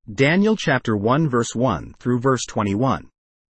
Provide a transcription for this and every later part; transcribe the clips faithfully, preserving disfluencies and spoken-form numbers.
Daniel chapter one verse one through verse twenty-one.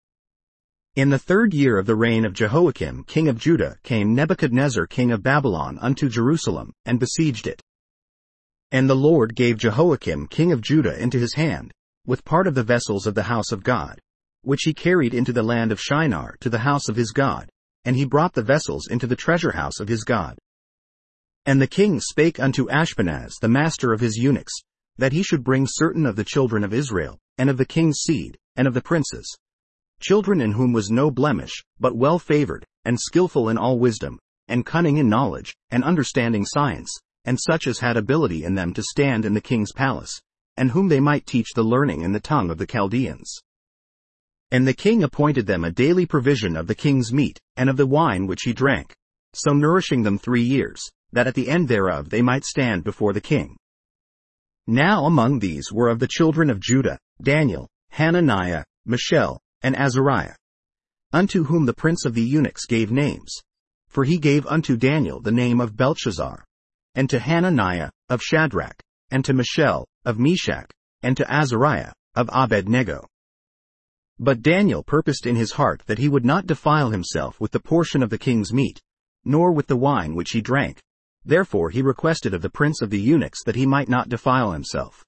In the third year of the reign of Jehoiakim king of Judah came Nebuchadnezzar king of Babylon unto Jerusalem, and besieged it. And the Lord gave Jehoiakim king of Judah into his hand, with part of the vessels of the house of God, which he carried into the land of Shinar to the house of his God, and he brought the vessels into the treasure house of his God. And the king spake unto Ashpenaz the master of his eunuchs, that he should bring certain of the children of Israel, and of the king's seed, and of the princes, children in whom was no blemish, but well favored, and skillful in all wisdom, and cunning in knowledge, and understanding science, and such as had ability in them to stand in the king's palace, and whom they might teach the learning in the tongue of the Chaldeans. And the king appointed them a daily provision of the king's meat, and of the wine which he drank, so nourishing them three years, that at the end thereof they might stand before the king. Now among these were of the children of Judah, Daniel, Hananiah, Mishael, and Azariah, unto whom the prince of the eunuchs gave names. For he gave unto Daniel the name of Belteshazzar, and to Hananiah, of Shadrach, and to Mishael, of Meshach, and to Azariah, of Abednego. But Daniel purposed in his heart that he would not defile himself with the portion of the king's meat, nor with the wine which he drank. Therefore he requested of the prince of the eunuchs that he might not defile himself.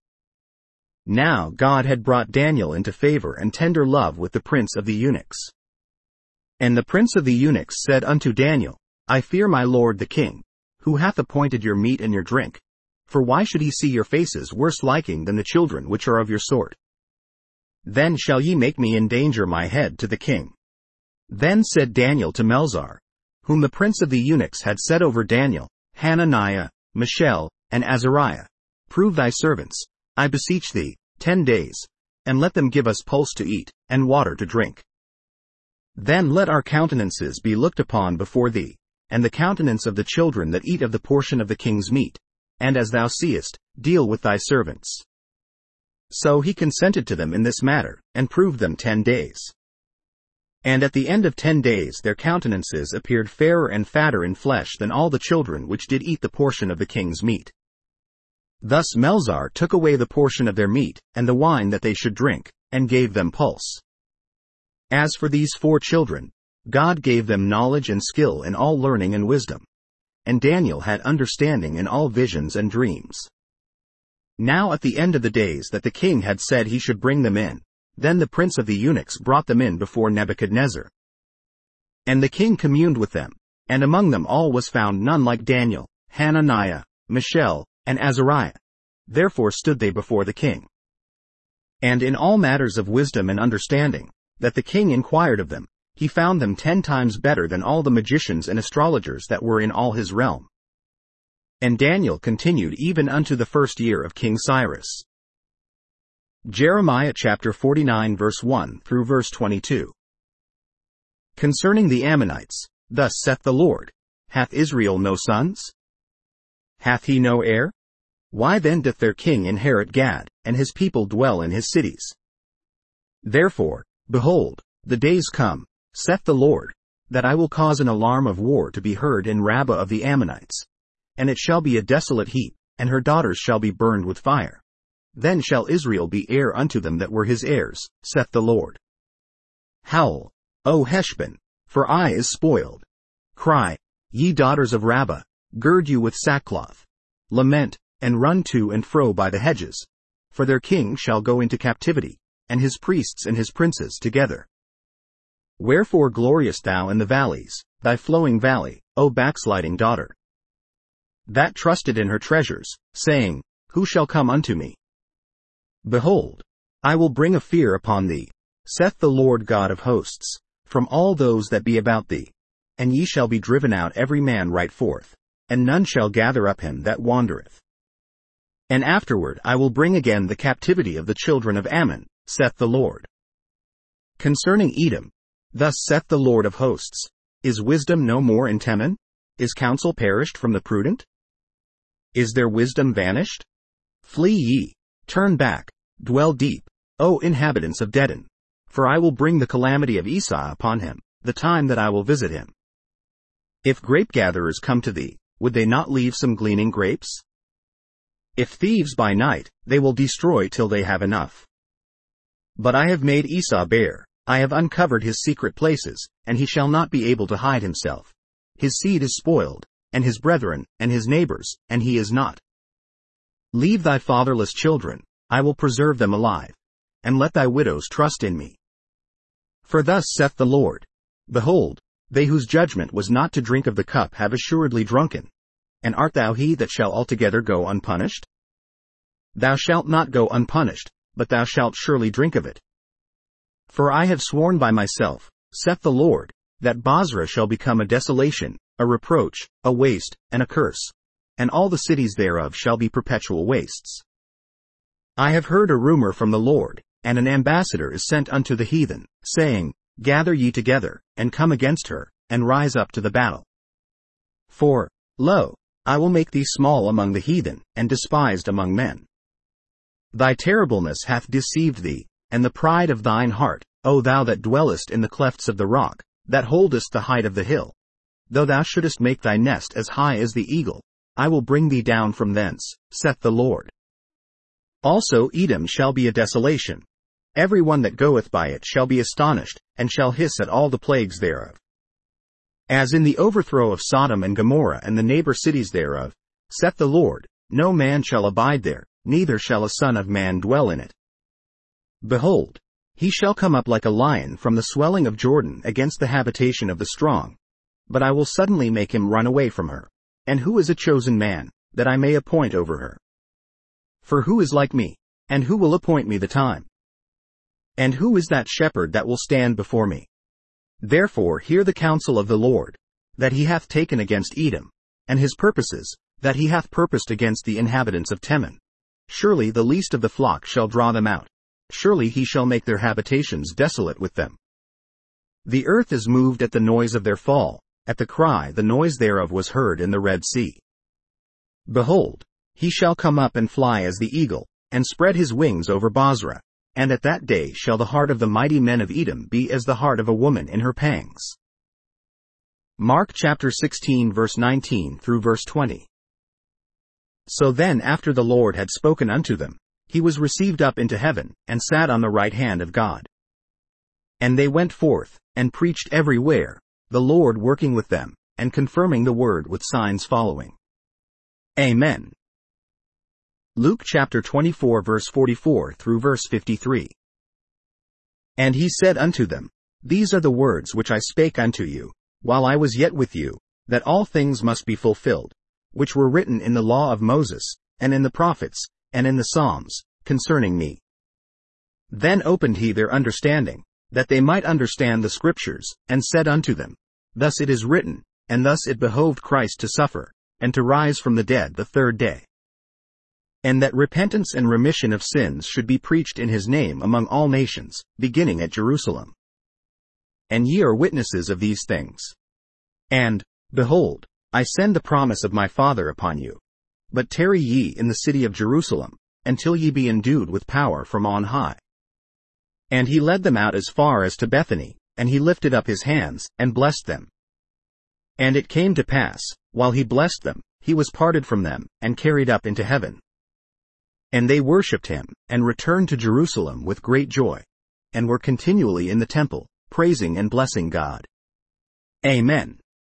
Now God had brought Daniel into favor and tender love with the prince of the eunuchs. And the prince of the eunuchs said unto Daniel, I fear my lord the king, who hath appointed your meat and your drink. For why should he see your faces worse liking than the children which are of your sort? Then shall ye make me endanger my head to the king. Then said Daniel to Melzar, whom the prince of the eunuchs had set over Daniel, Hananiah, Mishael, and Azariah, prove thy servants, I beseech thee, ten days, and let them give us pulse to eat, and water to drink. Then let our countenances be looked upon before thee, and the countenance of the children that eat of the portion of the king's meat, and as thou seest, deal with thy servants. So he consented to them in this matter, and proved them ten days. And at the end of ten days their countenances appeared fairer and fatter in flesh than all the children which did eat the portion of the king's meat. Thus Melzar took away the portion of their meat, and the wine that they should drink, and gave them pulse. As for these four children, God gave them knowledge and skill in all learning and wisdom. And Daniel had understanding in all visions and dreams. Now at the end of the days that the king had said he should bring them in, then the prince of the eunuchs brought them in before Nebuchadnezzar. And the king communed with them, and among them all was found none like Daniel, Hananiah, Mishael, and Azariah. Therefore stood they before the king. And in all matters of wisdom and understanding, that the king inquired of them, he found them ten times better than all the magicians and astrologers that were in all his realm. And Daniel continued even unto the first year of King Cyrus. Jeremiah chapter forty-nine verse one through verse twenty-two. Concerning the Ammonites, thus saith the Lord, hath Israel no sons? Hath he no heir? Why then doth their king inherit Gad, and his people dwell in his cities? Therefore, behold, the days come, saith the Lord, that I will cause an alarm of war to be heard in Rabbah of the Ammonites. And it shall be a desolate heap, and her daughters shall be burned with fire. Then shall Israel be heir unto them that were his heirs, saith the Lord. Howl, O Heshbon, for Ai is spoiled. Cry, ye daughters of Rabbah, gird you with sackcloth. Lament, and run to and fro by the hedges. For their king shall go into captivity, and his priests and his princes together. Wherefore gloriest thou in the valleys, thy flowing valley, O backsliding daughter? That trusted in her treasures, saying, Who shall come unto me? Behold, I will bring a fear upon thee, saith the Lord God of hosts, from all those that be about thee, and ye shall be driven out every man right forth, and none shall gather up him that wandereth. And afterward I will bring again the captivity of the children of Ammon, saith the Lord. Concerning Edom, thus saith the Lord of hosts, Is wisdom no more in Teman? Is counsel perished from the prudent? Is their wisdom vanished? Flee ye, turn back, dwell deep, O inhabitants of Dedan, for I will bring the calamity of Esau upon him, the time that I will visit him. If grape gatherers come to thee, would they not leave some gleaning grapes? If thieves by night, they will destroy till they have enough. But I have made Esau bare, I have uncovered his secret places, and he shall not be able to hide himself. His seed is spoiled, and his brethren, and his neighbors, and he is not. Leave thy fatherless children, I will preserve them alive, and let thy widows trust in me. For thus saith the Lord, Behold, they whose judgment was not to drink of the cup have assuredly drunken. And art thou he that shall altogether go unpunished? Thou shalt not go unpunished, but thou shalt surely drink of it. For I have sworn by myself, saith the Lord, that Bozrah shall become a desolation, a reproach, a waste, and a curse, and all the cities thereof shall be perpetual wastes. I have heard a rumor from the Lord, and an ambassador is sent unto the heathen, saying, Gather ye together, and come against her, and rise up to the battle. For, lo, I will make thee small among the heathen, and despised among men. Thy terribleness hath deceived thee, and the pride of thine heart, O thou that dwellest in the clefts of the rock, that holdest the height of the hill. Though thou shouldest make thy nest as high as the eagle, I will bring thee down from thence, saith the Lord. Also Edom shall be a desolation. Every one that goeth by it shall be astonished, and shall hiss at all the plagues thereof. As in the overthrow of Sodom and Gomorrah and the neighbor cities thereof, saith the Lord, no man shall abide there, neither shall a son of man dwell in it. Behold, he shall come up like a lion from the swelling of Jordan against the habitation of the strong. But I will suddenly make him run away from her. And who is a chosen man, that I may appoint over her? For who is like me, and who will appoint me the time? And who is that shepherd that will stand before me? Therefore hear the counsel of the Lord, that he hath taken against Edom, and his purposes, that he hath purposed against the inhabitants of Teman. Surely the least of the flock shall draw them out. Surely he shall make their habitations desolate with them. The earth is moved at the noise of their fall, at the cry the noise thereof was heard in the Red Sea. Behold, he shall come up and fly as the eagle, and spread his wings over Bozrah. And at that day shall the heart of the mighty men of Edom be as the heart of a woman in her pangs. Mark chapter sixteen verse nineteen through verse twenty. So then after the Lord had spoken unto them, he was received up into heaven, and sat on the right hand of God. And they went forth, and preached everywhere, the Lord working with them, and confirming the word with signs following. Amen. Luke chapter twenty-four verse forty-four through verse fifty-three. And he said unto them, These are the words which I spake unto you, while I was yet with you, that all things must be fulfilled, which were written in the law of Moses, and in the prophets, and in the Psalms, concerning me. Then opened he their understanding, that they might understand the Scriptures, and said unto them, Thus it is written, and thus it behoved Christ to suffer, and to rise from the dead the third day. And that repentance and remission of sins should be preached in his name among all nations, beginning at Jerusalem. And ye are witnesses of these things. And, behold, I send the promise of my Father upon you. But tarry ye in the city of Jerusalem, until ye be endued with power from on high. And he led them out as far as to Bethany, and he lifted up his hands, and blessed them. And it came to pass, while he blessed them, he was parted from them, and carried up into heaven. And they worshipped him, and returned to Jerusalem with great joy, and were continually in the temple, praising and blessing God. Amen.